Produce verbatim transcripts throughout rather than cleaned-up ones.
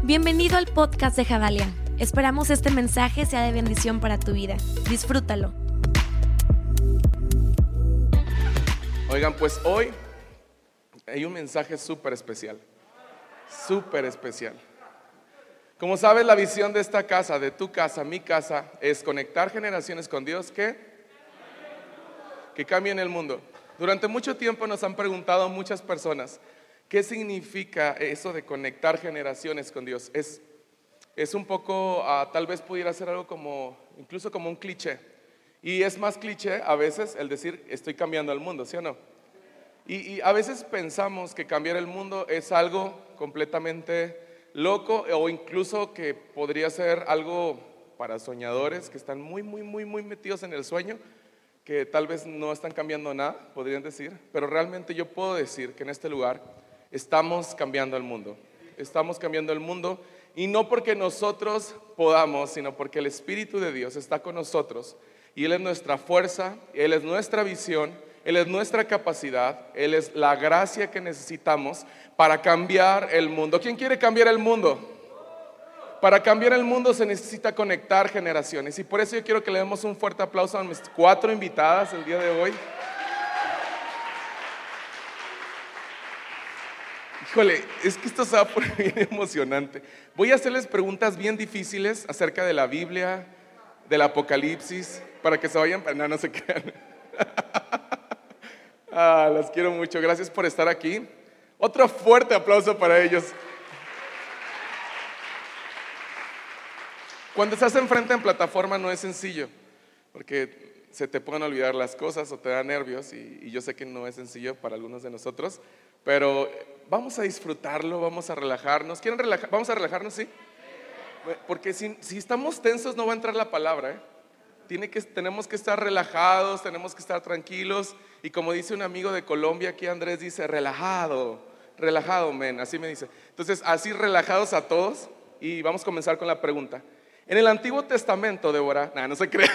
Bienvenido al podcast de Javalia. Esperamos este mensaje sea de bendición para tu vida. Disfrútalo. Oigan, pues hoy hay un mensaje súper especial, súper especial. Como sabes, la visión de esta casa, de tu casa, mi casa, es conectar generaciones con Dios que, que cambien el mundo. Durante mucho tiempo nos han preguntado muchas personas, ¿qué significa eso de conectar generaciones con Dios? Es, es un poco, uh, tal vez pudiera ser algo como, incluso como un cliché. Y es más cliché a veces el decir, estoy cambiando el mundo, ¿sí o no? Y, y a veces pensamos que cambiar el mundo es algo completamente loco, o incluso que podría ser algo para soñadores que están muy, muy, muy, muy metidos en el sueño, que tal vez no están cambiando nada, podrían decir. Pero realmente yo puedo decir que en este lugar estamos cambiando el mundo. Estamos cambiando el mundo, y no porque nosotros podamos, sino porque el Espíritu de Dios está con nosotros. Y Él es nuestra fuerza, Él es nuestra visión, Él es nuestra capacidad, Él es la gracia que necesitamos para cambiar el mundo. ¿Quién quiere cambiar el mundo? Para cambiar el mundo se necesita conectar generaciones. Y por eso yo quiero que le demos un fuerte aplauso a mis cuatro invitadas el día de hoy. Híjole, es que esto se va a poner bien emocionante. Voy a hacerles preguntas bien difíciles acerca de la Biblia, del Apocalipsis, para que se vayan, no, no se crean. Ah, las quiero mucho, gracias por estar aquí. Otro fuerte aplauso para ellos. Cuando estás enfrente en plataforma no es sencillo, porque se te pueden olvidar las cosas o te da nervios, y, y yo sé que no es sencillo para algunos de nosotros, pero vamos a disfrutarlo, vamos a relajarnos. ¿Quieren relajar? ¿Vamos a relajarnos? ¿Sí? Porque si, si estamos tensos no va a entrar la palabra, ¿eh? Tiene que, tenemos que estar relajados, tenemos que estar tranquilos. Y como dice un amigo de Colombia, aquí Andrés dice, relajado, relajado, men, así me dice. Entonces, así relajados a todos, y vamos a comenzar con la pregunta. En el Antiguo Testamento, Débora, nah, no se crean.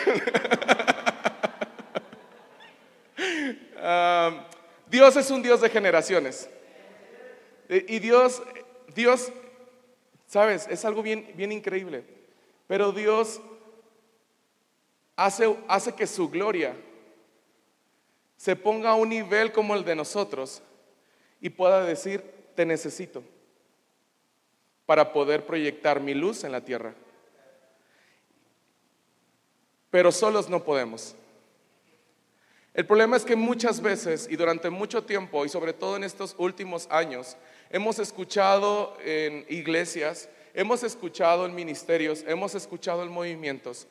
uh, Dios es un Dios de generaciones. Y Dios, Dios, sabes, es algo bien, bien increíble. Pero Dios hace, hace que su gloria se ponga a un nivel como el de nosotros y pueda decir, te necesito para poder proyectar mi luz en la tierra. Pero solos no podemos. El problema es que muchas veces y durante mucho tiempo, y sobre todo en estos últimos años, hemos escuchado en iglesias, hemos escuchado en ministerios, hemos escuchado en movimientos,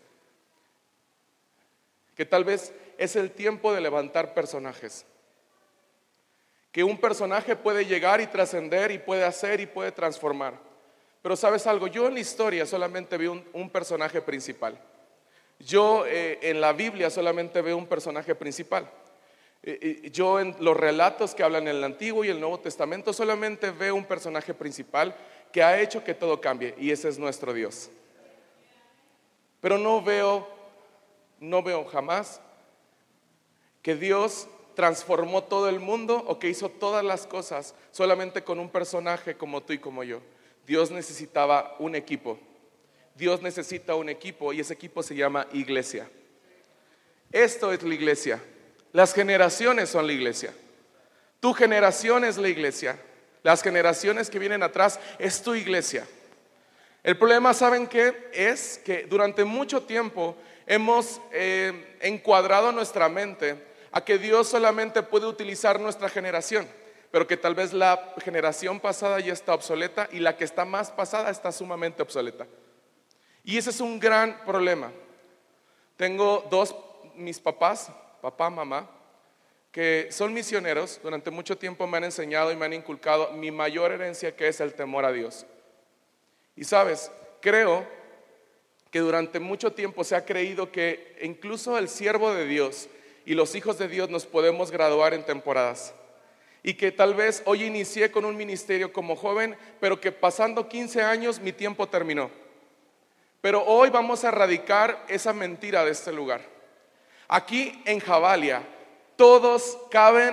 que tal vez es el tiempo de levantar personajes. Que un personaje puede llegar y trascender, y puede hacer y puede transformar. Pero ¿sabes algo? Yo en la historia solamente vi un, un personaje principal. Yo eh, en la Biblia solamente veo un personaje principal. Eh, eh, yo en los relatos que hablan en el Antiguo y el Nuevo Testamento solamente veo un personaje principal que ha hecho que todo cambie, y ese es nuestro Dios. Pero no veo, no veo jamás que Dios transformó todo el mundo o que hizo todas las cosas solamente con un personaje como tú y como yo. Dios necesitaba un equipo. Dios necesita un equipo, y ese equipo se llama iglesia. Esto es la iglesia. Las generaciones son la iglesia. Tu generación es la iglesia. Las generaciones que vienen atrás es tu iglesia. El problema, ¿saben qué? Es que durante mucho tiempo hemos eh, encuadrado nuestra mente a que Dios solamente puede utilizar nuestra generación, pero que tal vez la generación pasada ya está obsoleta y la que está más pasada está sumamente obsoleta. Y ese es un gran problema. Tengo dos, mis papás, papá, mamá, que son misioneros. Durante mucho tiempo me han enseñado y me han inculcado mi mayor herencia, que es el temor a Dios. Y sabes, creo que durante mucho tiempo se ha creído que incluso el siervo de Dios y los hijos de Dios nos podemos graduar en temporadas. Y que tal vez hoy inicié con un ministerio como joven, pero que pasando quince años mi tiempo terminó. Pero hoy vamos a erradicar esa mentira de este lugar. Aquí en Javalia todos caben,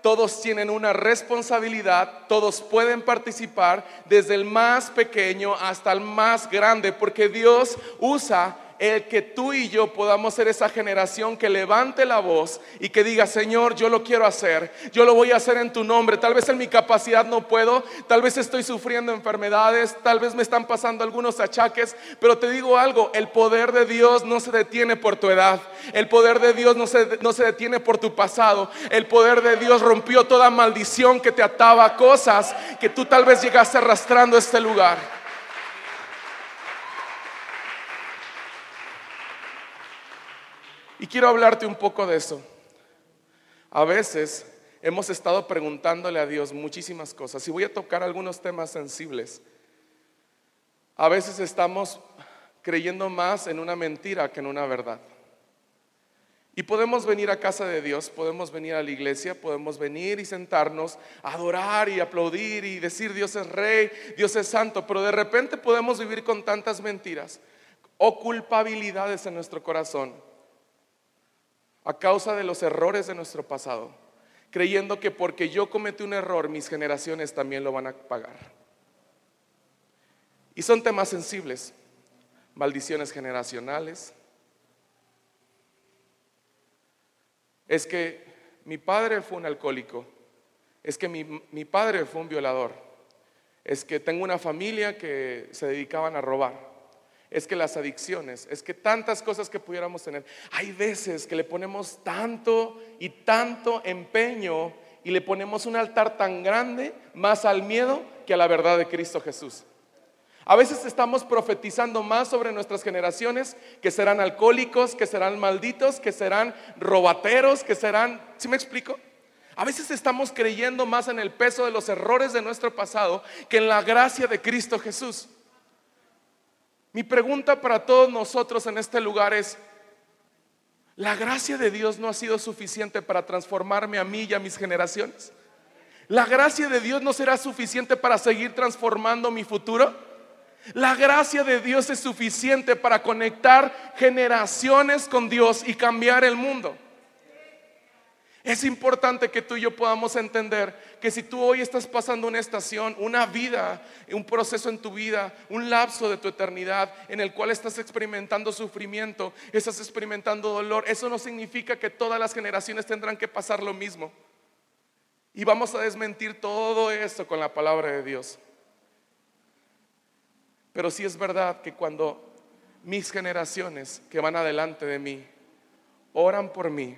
todos tienen una responsabilidad, todos pueden participar, desde el más pequeño hasta el más grande, porque Dios usa el que tú y yo podamos ser esa generación que levante la voz y que diga: Señor, yo lo quiero hacer, yo lo voy a hacer en tu nombre. Tal vez en mi capacidad no puedo, tal vez estoy sufriendo enfermedades, tal vez me están pasando algunos achaques, pero te digo algo: el poder de Dios no se detiene por tu edad, el poder de Dios no se, no se detiene por tu pasado. El poder de Dios rompió toda maldición que te ataba a cosas que tú tal vez llegaste arrastrando a este lugar. Y quiero hablarte un poco de eso. A veces hemos estado preguntándole a Dios muchísimas cosas, y voy a tocar algunos temas sensibles. A veces estamos creyendo más en una mentira que en una verdad. Y podemos venir a casa de Dios, podemos venir a la iglesia, podemos venir y sentarnos, a adorar y aplaudir y decir: Dios es rey, Dios es santo, pero de repente podemos vivir con tantas mentiras o culpabilidades en nuestro corazón a causa de los errores de nuestro pasado, creyendo que porque yo cometí un error, mis generaciones también lo van a pagar. Y son temas sensibles: maldiciones generacionales. Es que mi padre fue un alcohólico, es que mi, mi padre fue un violador, es que tengo una familia que se dedicaban a robar, es que las adicciones, es que tantas cosas que pudiéramos tener. Hay veces que le ponemos tanto y tanto empeño y le ponemos un altar tan grande más al miedo que a la verdad de Cristo Jesús. A veces estamos profetizando más sobre nuestras generaciones, que serán alcohólicos, que serán malditos, que serán robateros, que serán, ¿sí me explico? A veces estamos creyendo más en el peso de los errores de nuestro pasado que en la gracia de Cristo Jesús. Mi pregunta para todos nosotros en este lugar es: ¿la gracia de Dios no ha sido suficiente para transformarme a mí y a mis generaciones? ¿La gracia de Dios no será suficiente para seguir transformando mi futuro? ¿La gracia de Dios es suficiente para conectar generaciones con Dios y cambiar el mundo? Es importante que tú y yo podamos entender que si tú hoy estás pasando una estación, una vida, un proceso en tu vida, un lapso de tu eternidad en el cual estás experimentando sufrimiento, estás experimentando dolor, eso no significa que todas las generaciones tendrán que pasar lo mismo. Y vamos a desmentir todo esto con la palabra de Dios. Pero sí es verdad que cuando mis generaciones que van adelante de mí oran por mí,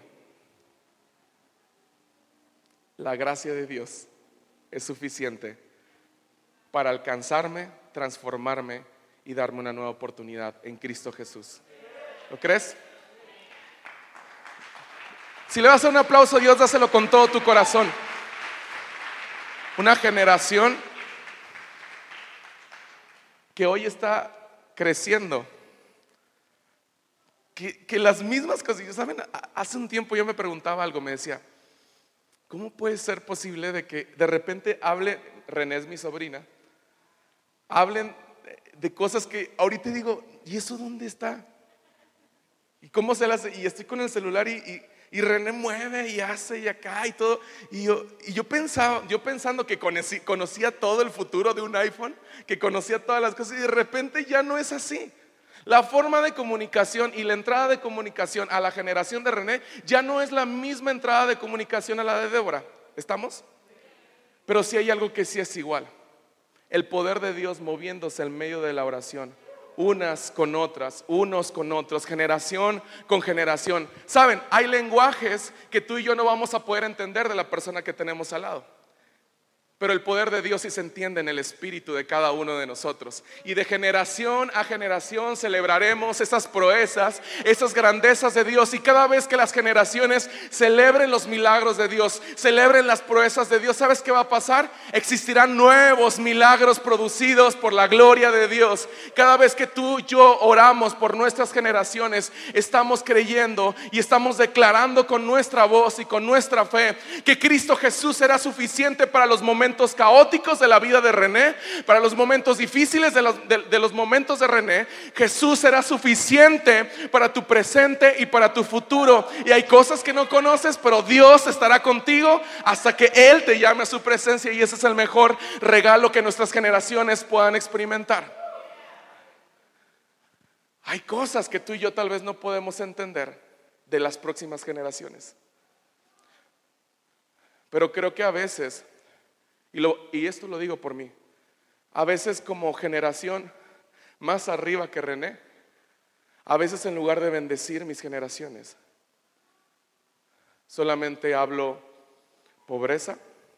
la gracia de Dios es suficiente para alcanzarme, transformarme y darme una nueva oportunidad en Cristo Jesús. ¿Lo crees? Si le vas a dar un aplauso a Dios, dáselo con todo tu corazón. Una generación que hoy está creciendo, que, que las mismas cosas, ¿saben? Hace un tiempo yo me preguntaba algo, me decía: ¿cómo puede ser posible de que de repente hable, René es mi sobrina, hablen de cosas que ahorita digo, ¿y eso dónde está? ¿Y cómo se las hace? Y estoy con el celular y, y, y René mueve y hace y acá y todo. Y yo, y yo pensaba, yo pensando que conocí, conocía todo el futuro de un iPhone, que conocía todas las cosas, y de repente ya no es así. La forma de comunicación y la entrada de comunicación a la generación de René ya no es la misma entrada de comunicación a la de Débora. ¿Estamos? Pero sí hay algo que sí es igual: el poder de Dios moviéndose en medio de la oración, unas con otras, unos con otros, generación con generación. Saben, hay lenguajes que tú y yo no vamos a poder entender de la persona que tenemos al lado, pero el poder de Dios sí se entiende en el espíritu de cada uno de nosotros. Y de generación a generación celebraremos esas proezas, esas grandezas de Dios. Y cada vez que las generaciones celebren los milagros de Dios, celebren las proezas de Dios, ¿sabes qué va a pasar? Existirán nuevos milagros producidos por la gloria de Dios. Cada vez que tú y yo oramos por nuestras generaciones, estamos creyendo y estamos declarando con nuestra voz y con nuestra fe que Cristo Jesús será suficiente para los momentos momentos caóticos de la vida de René, para los momentos difíciles de los, de, de los momentos de René, Jesús será suficiente para tu presente y para tu futuro. Y hay cosas que no conoces, pero Dios estará contigo hasta que Él te llame a su presencia, y ese es el mejor regalo que nuestras generaciones puedan experimentar. Hay cosas que tú y yo tal vez no podemos entender de las próximas generaciones, pero creo que a veces, y, lo, y esto lo digo por mí, a veces como generación más arriba que René, a veces en lugar de bendecir mis generaciones, solamente hablo pobreza,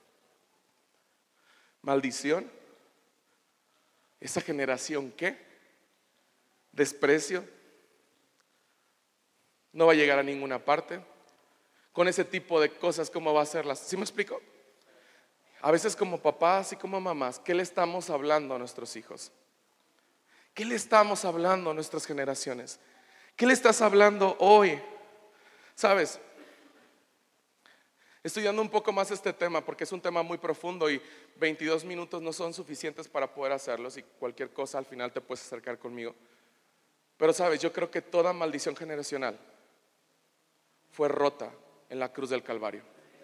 maldición. Esa generación, ¿qué? Desprecio, no va a llegar a ninguna parte. Con ese tipo de cosas, ¿cómo va a serlas? ¿Sí me explico? A veces como papás y como mamás, ¿qué le estamos hablando a nuestros hijos? ¿Qué le estamos hablando a nuestras generaciones? ¿Qué le estás hablando hoy? ¿Sabes? Estudiando un poco más este tema, porque es un tema muy profundo y veintidós minutos no son suficientes para poder hacerlo. Si cualquier cosa al final te puedes acercar conmigo. Pero sabes, yo creo que toda maldición generacional fue rota en la cruz del Calvario.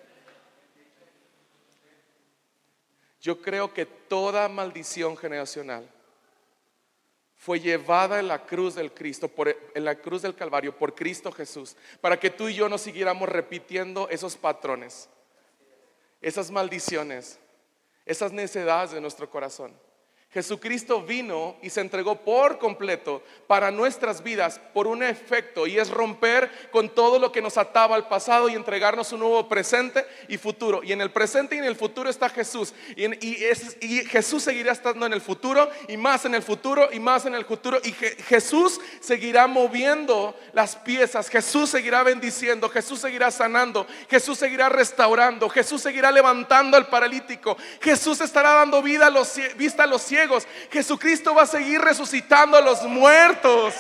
Yo creo que toda maldición generacional fue llevada en la cruz del Cristo, por, en la cruz del Calvario, por Cristo Jesús, para que tú y yo no siguiéramos repitiendo esos patrones, esas maldiciones, esas necedades de nuestro corazón. Jesucristo vino y se entregó por completo para nuestras vidas por un efecto, y es romper con todo lo que nos ataba al pasado y entregarnos un nuevo presente y futuro. Y en el presente y en el futuro está Jesús, y, en, y, es, y Jesús seguirá estando en el futuro, y más en el futuro, y más en el futuro. Y Je, Jesús seguirá moviendo las piezas, Jesús seguirá bendiciendo, Jesús seguirá sanando, Jesús seguirá restaurando, Jesús seguirá levantando al paralítico, Jesús estará dando vida a los, vista a los ciegos. Jesucristo va a seguir resucitando a los muertos.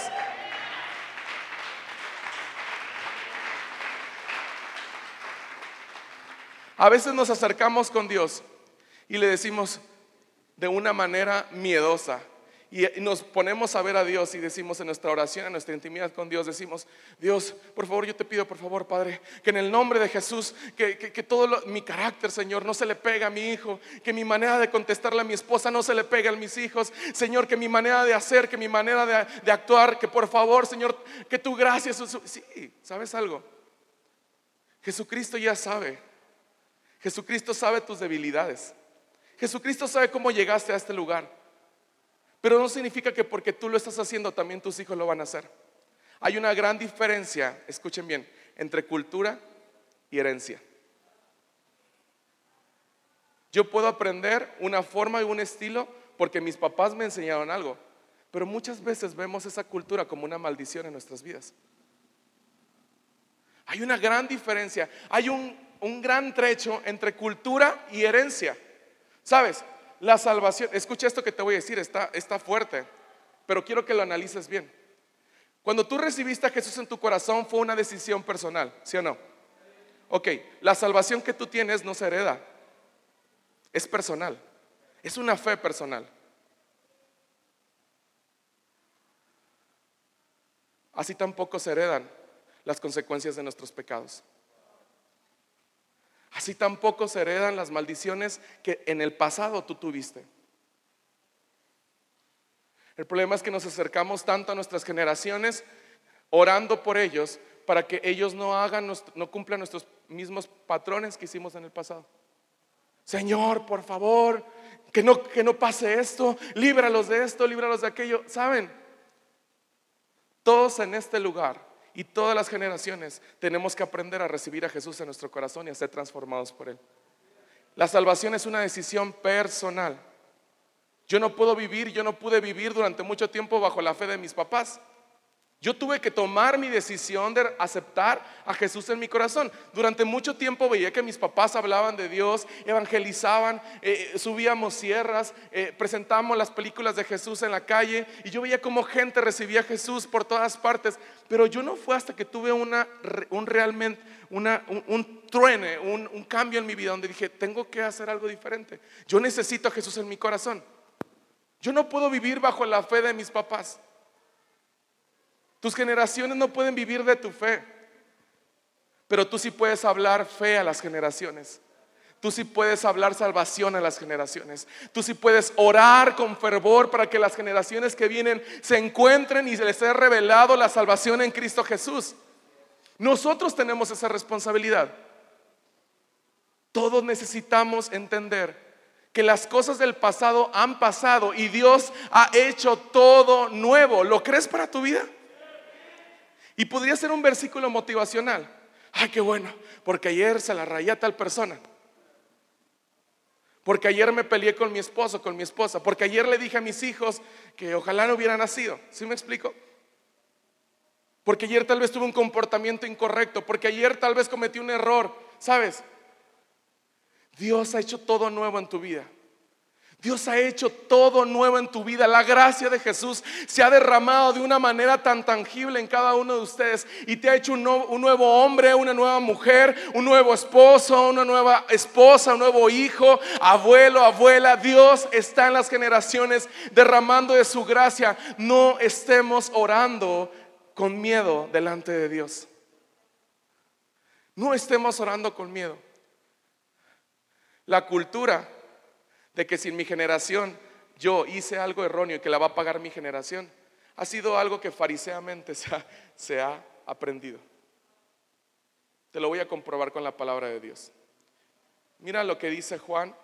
A veces nos acercamos con Dios y le decimos de una manera miedosa, y nos ponemos a ver a Dios y decimos en nuestra oración, en nuestra intimidad con Dios, decimos: Dios, por favor, yo te pido, por favor, Padre, que en el nombre de Jesús, que, que, que todo lo, mi carácter, Señor, no se le pegue a mi hijo, que mi manera de contestarle a mi esposa no se le pegue a mis hijos, Señor, que mi manera de hacer, que mi manera de, de actuar, que por favor, Señor, que tu gracia. Sí, ¿sabes algo? Jesucristo ya sabe. Jesucristo sabe tus debilidades. Jesucristo sabe cómo llegaste a este lugar. Pero no significa que porque tú lo estás haciendo también tus hijos lo van a hacer. Hay una gran diferencia, escuchen bien, entre cultura y herencia. Yo puedo aprender una forma y un estilo porque mis papás me enseñaron algo, pero muchas veces vemos esa cultura como una maldición en nuestras vidas. Hay una gran diferencia, hay un, un gran trecho entre cultura y herencia. ¿Sabes? La salvación, escucha esto que te voy a decir, está, está fuerte, pero quiero que lo analices bien. Cuando tú recibiste a Jesús en tu corazón fue una decisión personal, ¿sí o no? Ok, la salvación que tú tienes no se hereda, es personal, es una fe personal. Así tampoco se heredan las consecuencias de nuestros pecados. Así tampoco se heredan las maldiciones que en el pasado tú tuviste. El problema es que nos acercamos tanto a nuestras generaciones orando por ellos para que ellos no hagan, no cumplan nuestros mismos patrones que hicimos en el pasado. Señor, por favor, que no, que no pase esto, líbralos de esto, líbralos de aquello. ¿Saben? Todos en este lugar y todas las generaciones tenemos que aprender a recibir a Jesús en nuestro corazón y a ser transformados por Él. La salvación es una decisión personal. Yo no puedo vivir, yo no pude vivir durante mucho tiempo bajo la fe de mis papás. Yo tuve que tomar mi decisión de aceptar a Jesús en mi corazón. Durante mucho tiempo veía que mis papás hablaban de Dios, evangelizaban, eh, subíamos sierras, eh, presentábamos las películas de Jesús en la calle, y yo veía cómo gente recibía a Jesús por todas partes. Pero yo no fue hasta que tuve una, un realmente, una, un, un truene, un, un cambio en mi vida, donde dije, tengo que hacer algo diferente. Yo necesito a Jesús en mi corazón. Yo no puedo vivir bajo la fe de mis papás. Tus generaciones no pueden vivir de tu fe, pero tú sí puedes hablar fe a las generaciones. Tú sí puedes hablar salvación a las generaciones. Tú sí puedes orar con fervor para que las generaciones que vienen se encuentren y se les sea revelado la salvación en Cristo Jesús. Nosotros tenemos esa responsabilidad. Todos necesitamos entender que las cosas del pasado han pasado y Dios ha hecho todo nuevo. ¿Lo crees para tu vida? Y podría ser un versículo motivacional. Ay, qué bueno, porque ayer se la rayé a tal persona, porque ayer me peleé con mi esposo, con mi esposa, porque ayer le dije a mis hijos que ojalá no hubiera nacido. ¿Sí me explico? Porque ayer tal vez tuve un comportamiento incorrecto, porque ayer tal vez cometí un error. ¿Sabes? Dios ha hecho todo nuevo en tu vida. Dios ha hecho todo nuevo en tu vida. La gracia de Jesús se ha derramado de una manera tan tangible en cada uno de ustedes, y te ha hecho un nuevo, un nuevo hombre, una nueva mujer, un nuevo esposo, una nueva esposa, un nuevo hijo, abuelo, abuela. Dios está en las generaciones derramando de su gracia. No estemos orando con miedo delante de Dios. No estemos orando con miedo. La cultura de que si en mi generación yo hice algo erróneo y que la va a pagar mi generación, ha sido algo que fariseamente se ha, se ha aprendido. Te lo voy a comprobar con la palabra de Dios. Mira lo que dice Juan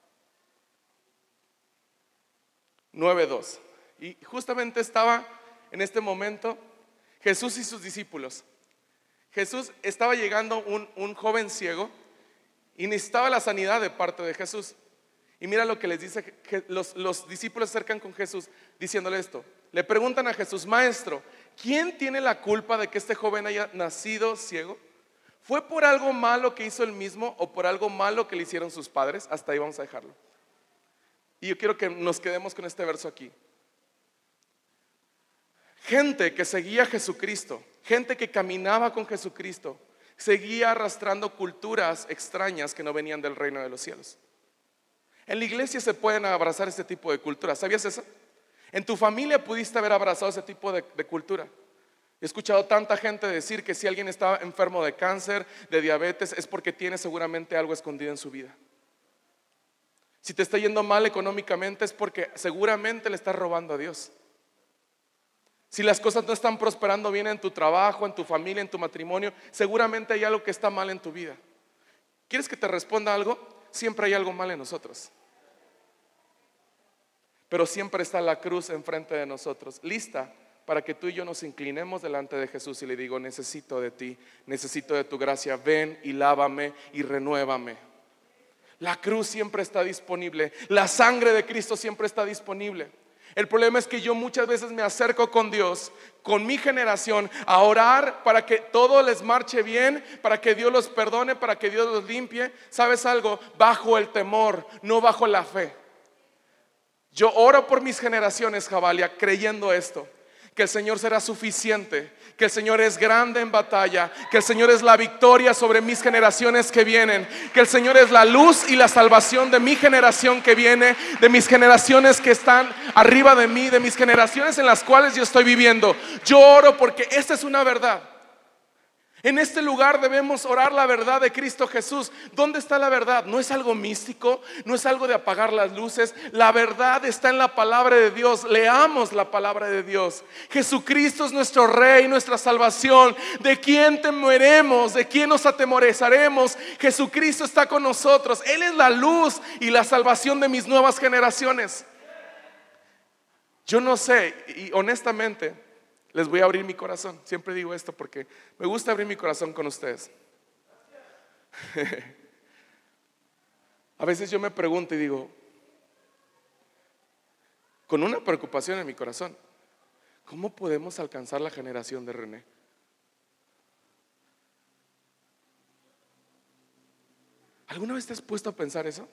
nueve dos. Y justamente estaba en este momento Jesús y sus discípulos. Jesús estaba llegando un, un joven ciego y necesitaba la sanidad de parte de Jesús. Y mira lo que les dice, los, los discípulos se acercan con Jesús diciéndole esto. Le preguntan a Jesús: Maestro, ¿quién tiene la culpa de que este joven haya nacido ciego? ¿Fue por algo malo que hizo él mismo o por algo malo que le hicieron sus padres? Hasta ahí vamos a dejarlo. Y yo quiero que nos quedemos con este verso aquí. Gente que seguía a Jesucristo, gente que caminaba con Jesucristo, seguía arrastrando culturas extrañas que no venían del reino de los cielos. En la iglesia se pueden abrazar este tipo de culturas. ¿Sabías eso? En tu familia pudiste haber abrazado ese tipo de, de cultura. He escuchado tanta gente decir que si alguien está enfermo de cáncer, de diabetes, es porque tiene seguramente algo escondido en su vida. Si te está yendo mal económicamente, es porque seguramente le estás robando a Dios. Si las cosas no están prosperando bien en tu trabajo, en tu familia, en tu matrimonio, seguramente hay algo que está mal en tu vida. ¿Quieres que te responda algo? Siempre hay algo mal en nosotros, pero siempre está la cruz enfrente de nosotros, lista para que tú y yo nos inclinemos delante de Jesús y le digo: necesito de ti, necesito de tu gracia, ven y lávame y renuévame. La cruz siempre está disponible, la sangre de Cristo siempre está disponible. El problema es que yo muchas veces me acerco con Dios, con mi generación, a orar para que todo les marche bien, para que Dios los perdone, para que Dios los limpie. ¿Sabes algo? Bajo el temor, no bajo la fe. Yo oro por mis generaciones, Javalia, creyendo esto: que el Señor será suficiente, que el Señor es grande en batalla, que el Señor es la victoria sobre mis generaciones que vienen, que el Señor es la luz y la salvación de mi generación que viene, de mis generaciones que están arriba de mí, de mis generaciones en las cuales yo estoy viviendo. Yo oro porque esta es una verdad. En este lugar debemos orar la verdad de Cristo Jesús. ¿Dónde está la verdad? No es algo místico, no es algo de apagar las luces. La verdad está en la palabra de Dios. Leamos la palabra de Dios. Jesucristo es nuestro Rey, nuestra salvación. ¿De quién temeremos? ¿De quién nos atemorizaremos? Jesucristo está con nosotros. Él es la luz y la salvación de mis nuevas generaciones. Yo no sé, y honestamente les voy a abrir mi corazón. Siempre digo esto porque me gusta abrir mi corazón con ustedes. A veces yo me pregunto y digo, con una preocupación en mi corazón: ¿Cómo podemos alcanzar la generación de René? ¿Alguna vez te has puesto a pensar eso?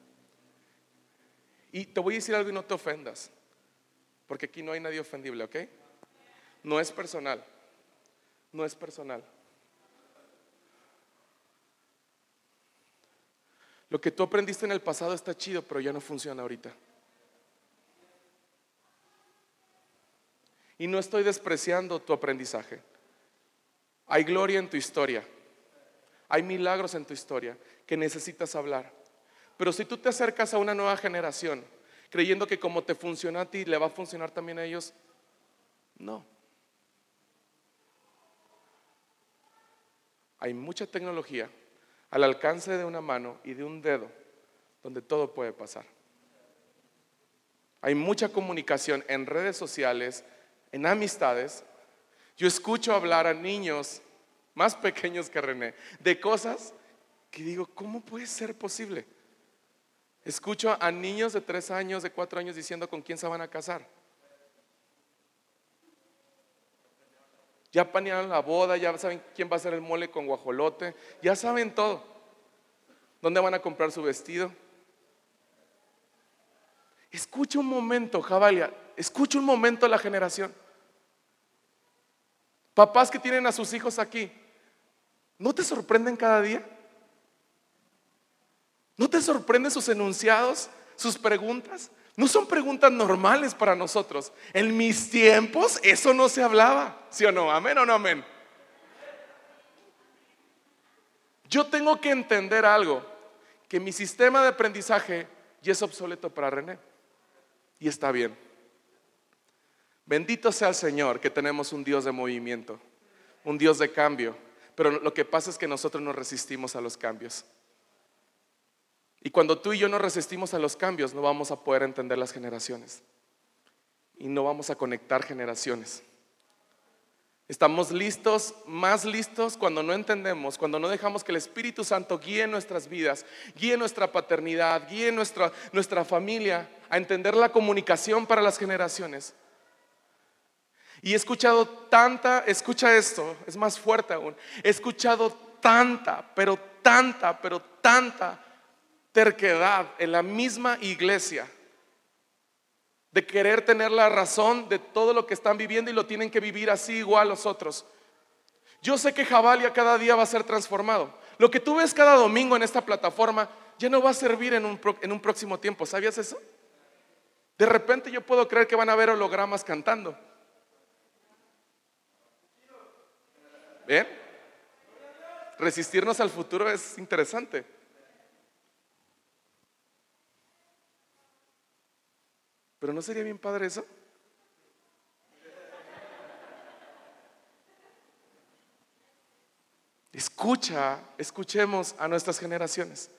Y te voy a decir algo y no te ofendas, porque aquí no hay nadie ofendible, ¿ok? No es personal, no es personal. Lo que tú aprendiste en el pasado está chido, pero ya no funciona ahorita. Y no estoy despreciando tu aprendizaje. Hay gloria en tu historia, hay milagros en tu historia que necesitas hablar. Pero si tú te acercas a una nueva generación creyendo que como te funciona a ti le va a funcionar también a ellos, no. Hay mucha tecnología al alcance de una mano y de un dedo donde todo puede pasar. Hay mucha comunicación en redes sociales, en amistades. Yo escucho hablar a niños más pequeños que René de cosas que digo, ¿cómo puede ser posible? Escucho a niños de tres años, de cuatro años diciendo con quién se van a casar. Ya planearon la boda, ya saben quién va a hacer el mole con guajolote, ya saben todo. ¿Dónde van a comprar su vestido? Escucha un momento, Javalia, escucha un momento la generación. Papás que tienen a sus hijos aquí, ¿no te sorprenden cada día? ¿No te sorprenden sus enunciados, sus preguntas? No son preguntas normales para nosotros. En mis tiempos eso no se hablaba, ¿sí o no? ¿Amén o no amén? Yo tengo que entender algo, que mi sistema de aprendizaje ya es obsoleto para René. Y está bien. Bendito sea el Señor que tenemos un Dios de movimiento, un Dios de cambio. Pero lo que pasa es que nosotros nos resistimos a los cambios. Y cuando tú y yo nos resistimos a los cambios, no vamos a poder entender las generaciones y no vamos a conectar generaciones. Estamos listos, más listos cuando no entendemos, cuando no dejamos que el Espíritu Santo guíe nuestras vidas, guíe nuestra paternidad, guíe nuestra, nuestra familia a entender la comunicación para las generaciones. Y he escuchado tanta, escucha esto, es más fuerte aún, he escuchado tanta, pero tanta, pero tanta terquedad en la misma iglesia de querer tener la razón de todo lo que están viviendo y lo tienen que vivir así igual los otros. Yo sé que Javalia cada día va a ser transformado. Lo que tú ves cada domingo en esta plataforma ya no va a servir en un, en un próximo tiempo. ¿Sabías eso? De repente yo puedo creer que van a haber hologramas cantando. ¿Bien? Resistirnos al futuro es interesante. Pero ¿no sería bien padre eso? Escucha, escuchemos a nuestras generaciones.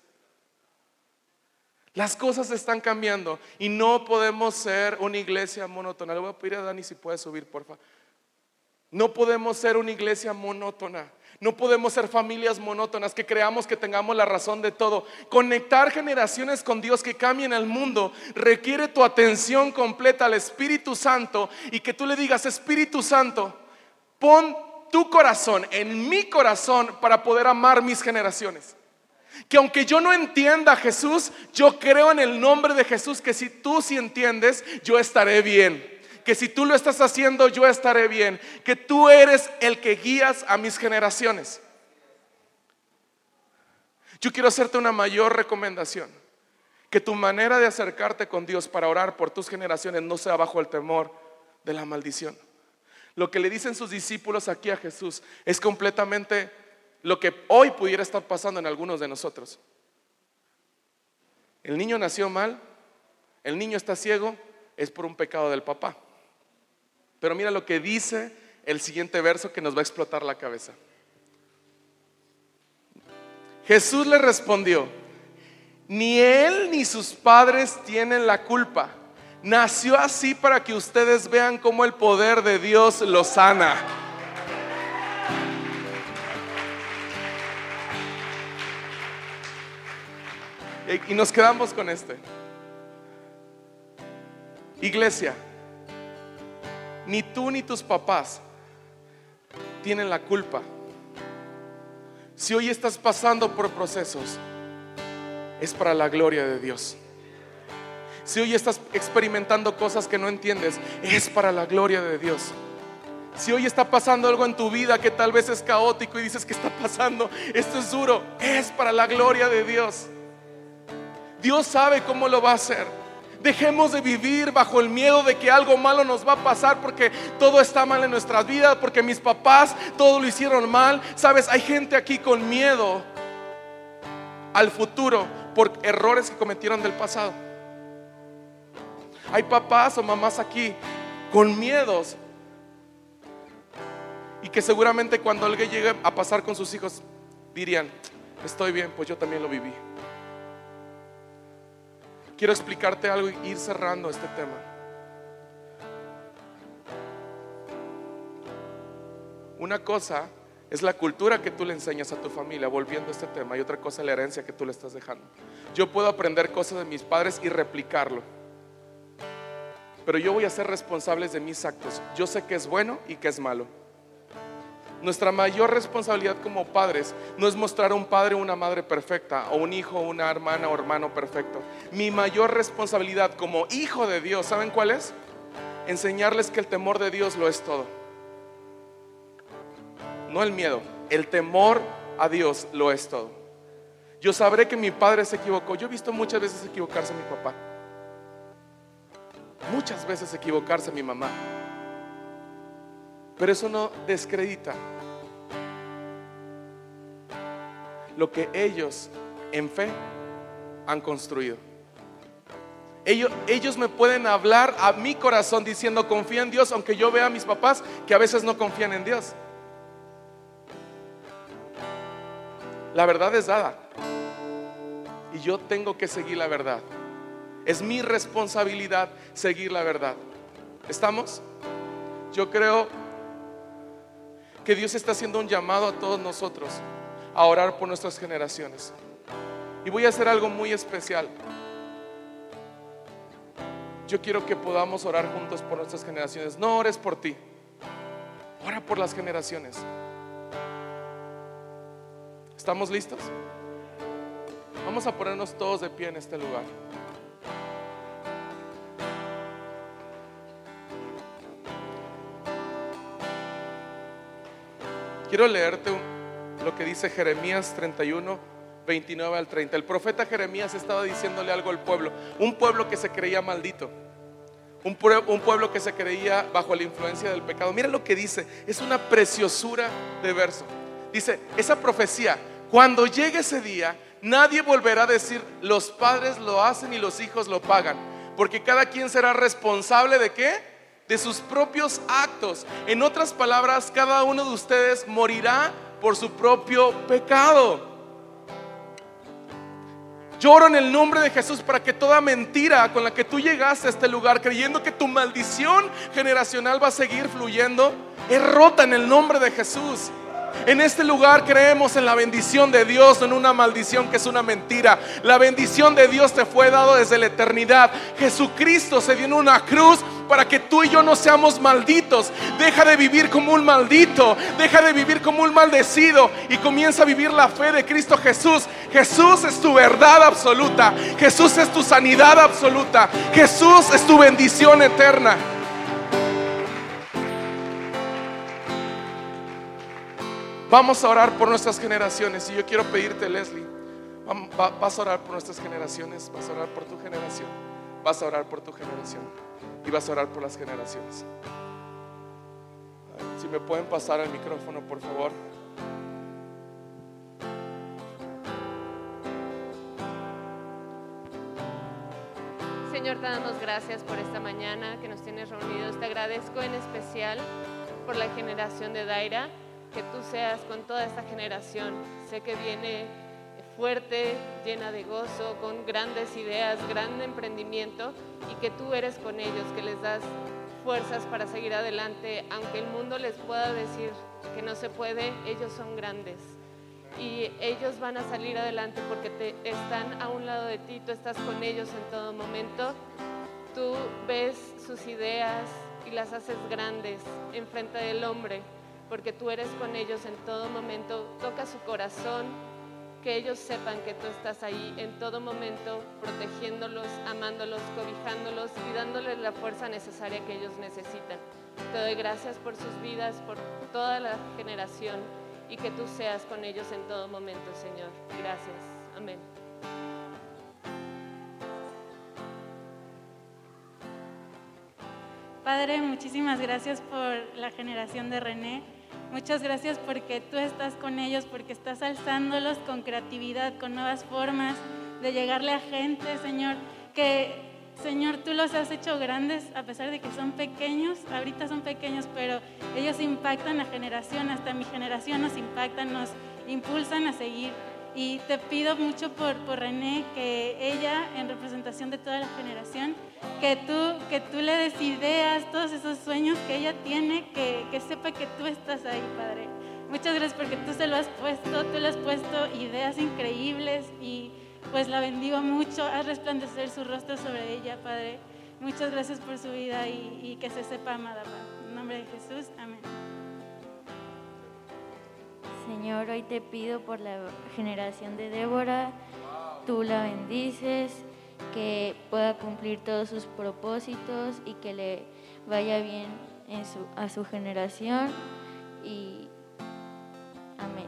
Las cosas están cambiando y no podemos ser una iglesia monótona. Le voy a pedir a Dani si puede subir, por favor. No podemos ser una iglesia monótona. No podemos ser familias monótonas que creamos que tengamos la razón de todo. Conectar generaciones con Dios que cambien el mundo requiere tu atención completa al Espíritu Santo y que tú le digas: Espíritu Santo, pon tu corazón en mi corazón para poder amar mis generaciones. Que aunque yo no entienda a Jesús, yo creo en el nombre de Jesús que si tú sí entiendes, yo estaré bien. Que si tú lo estás haciendo, yo estaré bien. Que tú eres el que guías a mis generaciones. Yo quiero hacerte una mayor recomendación: que tu manera de acercarte con Dios para orar por tus generaciones no sea bajo el temor de la maldición. Lo que le dicen sus discípulos aquí a Jesús es completamente lo que hoy pudiera estar pasando en algunos de nosotros. El niño nació mal, el niño está ciego, es por un pecado del papá. Pero mira lo que dice el siguiente verso que nos va a explotar la cabeza. Jesús le respondió: ni él ni sus padres tienen la culpa. Nació así para que ustedes vean cómo el poder de Dios lo sana. Y nos quedamos con este. Iglesia, Ni tú ni tus papás tienen la culpa. Si hoy estás pasando por procesos, es para la gloria de Dios. Si hoy estás experimentando cosas que no entiendes, es para la gloria de Dios. Si hoy está pasando algo en tu vida que tal vez es caótico y dices, ¿qué está pasando? Esto es duro, es para la gloria de Dios. Dios sabe cómo lo va a hacer. Dejemos de vivir bajo el miedo de que algo malo nos va a pasar porque todo está mal en nuestras vidas, porque mis papás todo lo hicieron mal. Sabes, hay gente aquí con miedo al futuro por errores que cometieron del pasado. Hay papás o mamás aquí con miedos y que seguramente cuando alguien llegue a pasar con sus hijos dirían, estoy bien, pues yo también lo viví. Quiero explicarte algo y ir cerrando este tema. Una cosa es la cultura que tú le enseñas a tu familia, volviendo a este tema, y otra cosa es la herencia que tú le estás dejando. Yo puedo aprender cosas de mis padres y replicarlo, pero yo voy a ser responsable de mis actos. Yo sé qué es bueno y qué es malo. Nuestra mayor responsabilidad como padres no es mostrar a un padre o una madre perfecta, o un hijo o una hermana o hermano perfecto. Mi mayor responsabilidad como hijo de Dios, ¿saben cuál es? Enseñarles que el temor de Dios lo es todo. No el miedo, el temor a Dios lo es todo. Yo sabré que mi padre se equivocó. Yo he visto muchas veces equivocarse a mi papá, muchas veces equivocarse a mi mamá, pero eso no descredita lo que ellos en fe han construido. Ellos, ellos me pueden hablar a mi corazón diciendo confía en Dios, aunque yo vea a mis papás que a veces no confían en Dios. La verdad es dada y yo tengo que seguir la verdad. Es mi responsabilidad seguir la verdad. ¿Estamos? Yo creo que Dios está haciendo un llamado a todos nosotros a orar por nuestras generaciones. Y voy a hacer algo muy especial. Yo quiero que podamos orar juntos por nuestras generaciones. No ores por ti, ora por las generaciones. ¿Estamos listos? Vamos a ponernos todos de pie en este lugar. Quiero leerte lo que dice Jeremías treinta y uno, veintinueve al treinta. El profeta Jeremías estaba diciéndole algo al pueblo, un pueblo que se creía maldito, un pueblo, un pueblo que se creía bajo la influencia del pecado. Mira lo que dice, es una preciosura de verso. Dice, esa profecía, cuando llegue ese día, nadie volverá a decir los padres lo hacen y los hijos lo pagan, porque cada quien será responsable ¿de qué? De sus propios actos. En otras palabras, cada uno de ustedes morirá por su propio pecado. Lloro en el nombre de Jesús para que toda mentira con la que tú llegaste a este lugar creyendo que tu maldición generacional va a seguir fluyendo es rota en el nombre de Jesús. En este lugar creemos en la bendición de Dios, no en una maldición que es una mentira. La bendición de Dios te fue dado desde la eternidad. Jesucristo se dio en una cruz para que tú y yo no seamos malditos. Deja de vivir como un maldito, deja de vivir como un maldecido y comienza a vivir la fe de Cristo Jesús. Jesús es tu verdad absoluta, Jesús es tu sanidad absoluta, Jesús es tu bendición eterna. Vamos a orar por nuestras generaciones. Y yo quiero pedirte, Leslie, vas a orar por nuestras generaciones, vas a orar por tu generación, vas a orar por tu generación y vas a orar por las generaciones. Si me pueden pasar el micrófono, por favor. Señor, te damos gracias por esta mañana que nos tienes reunidos. Te agradezco en especial por la generación de Daira. Que tú seas con toda esta generación. Sé que viene fuerte, llena de gozo, con grandes ideas, gran emprendimiento, y que tú eres con ellos, que les das fuerzas para seguir adelante. Aunque el mundo les pueda decir que no se puede, ellos son grandes y ellos van a salir adelante porque te, están a un lado de ti, tú estás con ellos en todo momento. Tú ves sus ideas, y las haces grandes enfrente del hombre, porque tú eres con ellos en todo momento. Toca su corazón, que ellos sepan que tú estás ahí en todo momento, protegiéndolos, amándolos, cobijándolos y dándoles la fuerza necesaria que ellos necesitan. Te doy gracias por sus vidas, por toda la generación, y que tú seas con ellos en todo momento, Señor. Gracias. Amén. Padre, muchísimas gracias por la generación de René. Muchas gracias porque tú estás con ellos, porque estás alzándolos con creatividad, con nuevas formas de llegarle a gente, Señor. Que, Señor, tú los has hecho grandes a pesar de que son pequeños. Ahorita son pequeños, pero ellos impactan a generación, hasta mi generación nos impactan, nos impulsan a seguir. Y te pido mucho por, por René, que ella, en representación de toda la generación, que tú, que tú le des ideas, todos esos sueños que ella tiene, que, que sepa que tú estás ahí, Padre. Muchas gracias porque tú se lo has puesto, tú le has puesto ideas increíbles y pues la bendigo mucho. Haz resplandecer su rostro sobre ella, Padre. Muchas gracias por su vida y, y que se sepa amada, Padre. En nombre de Jesús, amén. Señor, hoy te pido por la generación de Débora, tú la bendices, que pueda cumplir todos sus propósitos y que le vaya bien en su, a su generación, y amén.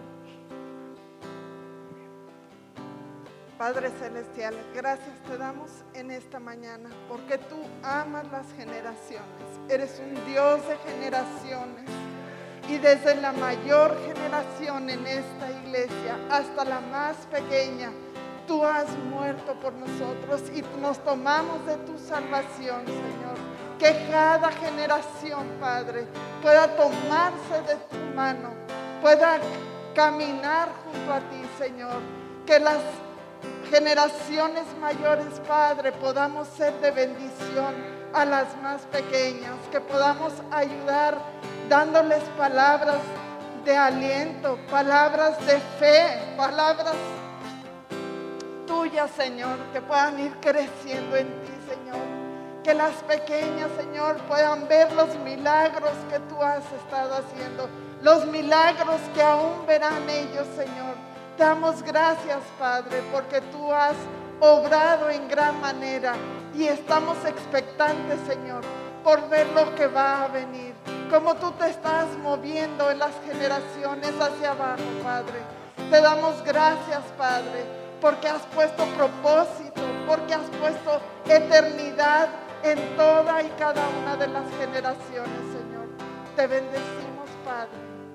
Padre Celestial, gracias te damos en esta mañana porque tú amas las generaciones, eres un Dios de generaciones. Y desde la mayor generación en esta iglesia hasta la más pequeña, tú has muerto por nosotros y nos tomamos de tu salvación, Señor. Que cada generación, Padre, pueda tomarse de tu mano, pueda caminar junto a ti, Señor. Que las generaciones mayores, Padre, podamos ser de bendición a las más pequeñas, que podamos ayudar dándoles palabras de aliento, palabras de fe, palabras tuyas, Señor, que puedan ir creciendo en ti, Señor. Que las pequeñas, Señor, puedan ver los milagros que tú has estado haciendo, los milagros que aún verán ellos, Señor. Te damos gracias, Padre, porque tú has obrado en gran manera y estamos expectantes, Señor, por ver lo que va a venir. Como tú te estás moviendo en las generaciones hacia abajo, Padre. Te damos gracias, Padre, porque has puesto propósito, porque has puesto eternidad en toda y cada una de las generaciones, Señor. Te bendecimos, Padre.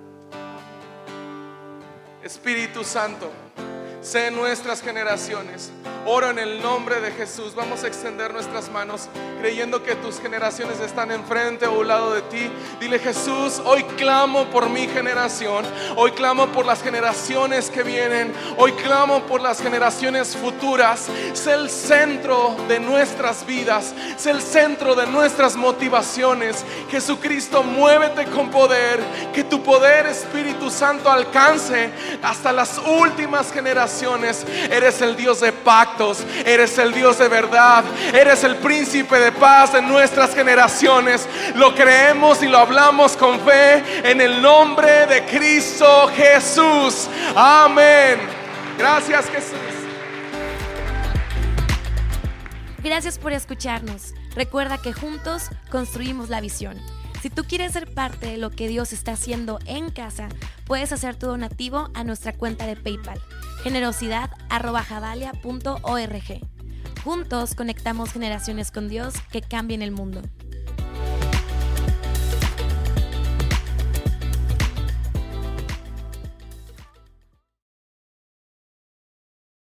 Espíritu Santo, sé en nuestras generaciones. Oro en el nombre de Jesús. Vamos a extender nuestras manos creyendo que tus generaciones están enfrente o a un lado de ti. Dile: Jesús, hoy clamo por mi generación. Hoy clamo por las generaciones que vienen. Hoy clamo por las generaciones futuras. Sé el centro de nuestras vidas. Sé el centro de nuestras motivaciones. Jesucristo, muévete con poder. Que tu poder, Espíritu Santo, alcance hasta las últimas generaciones. Eres el Dios de pacto. Eres el Dios de verdad. Eres el príncipe de paz en nuestras generaciones. Lo creemos y lo hablamos con fe en el nombre de Cristo Jesús. Amén. Gracias, Jesús. Gracias por escucharnos. Recuerda que juntos construimos la visión. Si tú quieres ser parte de lo que Dios está haciendo en casa, puedes hacer tu donativo a nuestra cuenta de PayPal, generosidad arroba javalia punto org. Juntos conectamos generaciones con Dios que cambien el mundo.